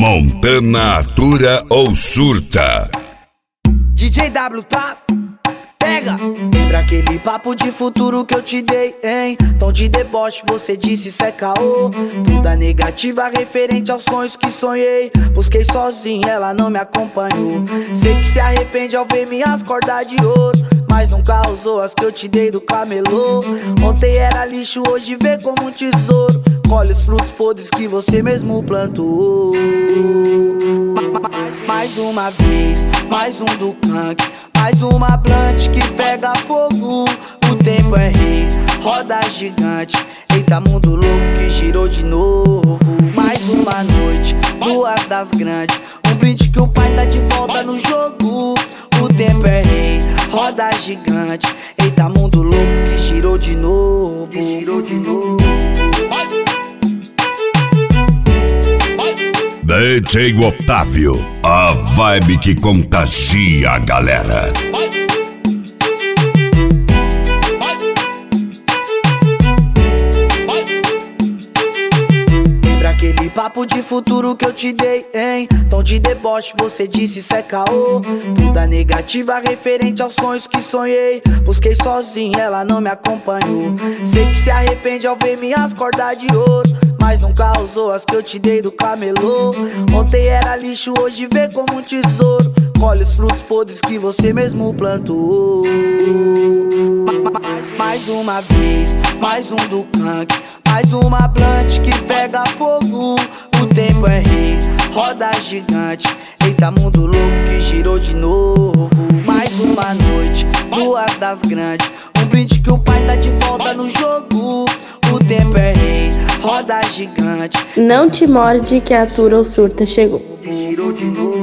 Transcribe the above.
Montana atura ou surta. DJ W tá? Pega! Lembra aquele papo de futuro que eu te dei, hein? Tom de deboche, você disse isso é caô. Tudo negativa referente aos sonhos que sonhei. Busquei sozinho, ela não me acompanhou. Sei que se arrepende ao ver minhas cordas de ouro, mas nunca usou as que eu te dei do camelô. Ontem era lixo, hoje vê como um tesouro. Colhe os frutos podres que você mesmo plantou. Mais uma vez, mais um do Kank, mais uma blunt que pega fogo. O tempo é rei, roda gigante. Eita, mundo louco que girou de novo. Mais uma noite, duas das grandes. Um brinde que o pai tá de volta no jogo. O tempo é rei, roda gigante. Eita, mundo louco que girou de novo. DJ Otávio, a vibe que contagia a galera. Lembra aquele papo de futuro que eu te dei, hein? Tom de deboche, você disse isso é caô. Tudo negativa referente aos sonhos que sonhei. Busquei sozinho, ela não me acompanhou. Sei que se arrepende ao ver minhas cordas de ouro, mas nunca usou as que eu te dei do camelô. Ontem era lixo, hoje vê como um tesouro. Colhe os frutos podres que você mesmo plantou. Mais uma vez, mais um do Kank, mais uma blunt que pega fogo. O tempo é rei, roda gigante. Eita, mundo louco que girou de novo. Mais uma noite, duas das grandes. Um brinde que o pai tá de volta no jogo. O tempo é rei, roda gigante. Não te morde que a atura ou surta chegou. Girou de novo.